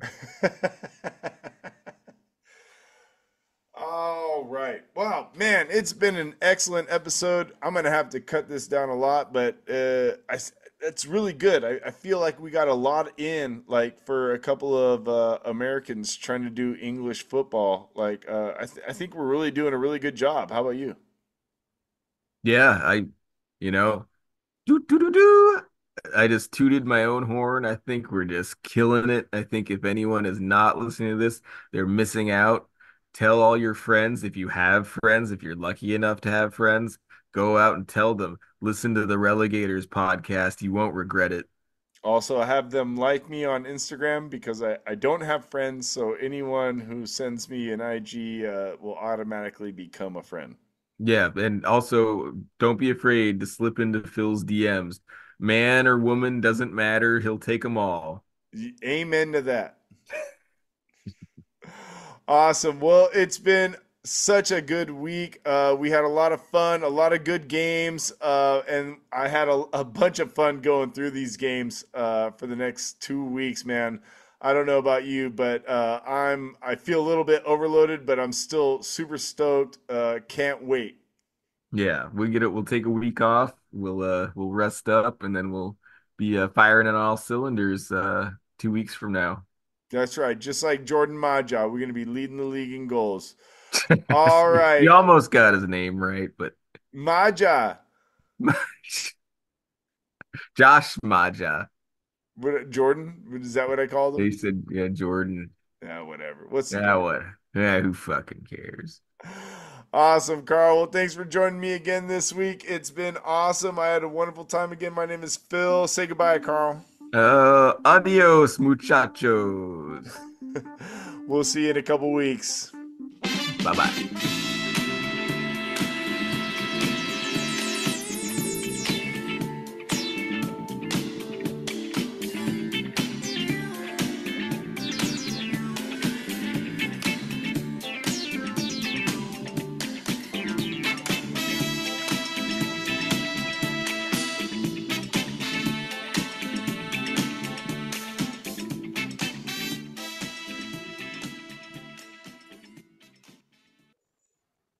All right. Wow, man, it's been an excellent episode. I'm gonna have to cut this down a lot, but uh, I, it's really good. I, I feel like we got a lot in, like for a couple of uh, Americans trying to do English football. Like, uh, I, th- I think we're really doing a really good job. How about you? Yeah, I, you know, do do do do. I just tooted my own horn. I think we're just killing it. I think if anyone is not listening to this, they're missing out. Tell all your friends if you have friends, if you're lucky enough to have friends, go out and tell them. Listen to the Relegators podcast. You won't regret it. Also, I have them like me on Instagram because I, I don't have friends, so anyone who sends me an I G uh, will automatically become a friend. Yeah, and also don't be afraid to slip into Phil's D Ms. Man or woman doesn't matter. He'll take them all. Amen to that. Awesome. Well, it's been such a good week. Uh, we had a lot of fun, a lot of good games, uh, and I had a, a bunch of fun going through these games uh, for the next two weeks, man. I don't know about you, but uh, I'm I feel a little bit overloaded, but I'm still super stoked. Uh, can't wait. Yeah, we get it. We'll take a week off. We'll uh we'll rest up and then we'll be uh, firing on all cylinders uh two weeks from now. That's right. Just like Jordan Maja, we're going to be leading the league in goals. All You right. almost got his name right, but Maja. Josh Maja. What, Jordan? Is that what I called They him? said, yeah, Jordan. Yeah, whatever. What's the Yeah, difference? what? Yeah, who fucking cares? Awesome, Carl. Well, thanks for joining me again this week. It's been awesome. I had a wonderful time again. My name is Phil. Say goodbye, Carl. Uh, adios, muchachos. We'll see you in a couple weeks. Bye bye.